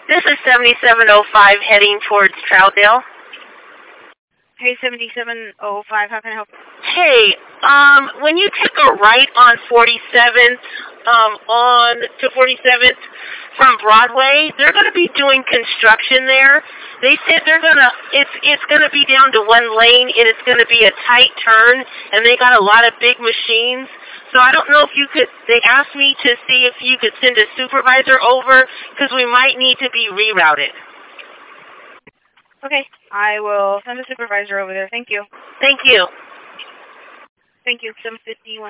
This is 7705 heading towards Troutdale. Hey, 7705, how can I help? Hey, when you take a right on 47th, on to 47th from Broadway, they're going to be doing construction there. They said it's going to be down to one lane, and it's going to be a tight turn, and they got a lot of big machines. So I don't know if you could, they asked me to see if you could send a supervisor over, because we might need to be rerouted. Okay, I will send a supervisor over there. Thank you. Thank you. Thank you. 751.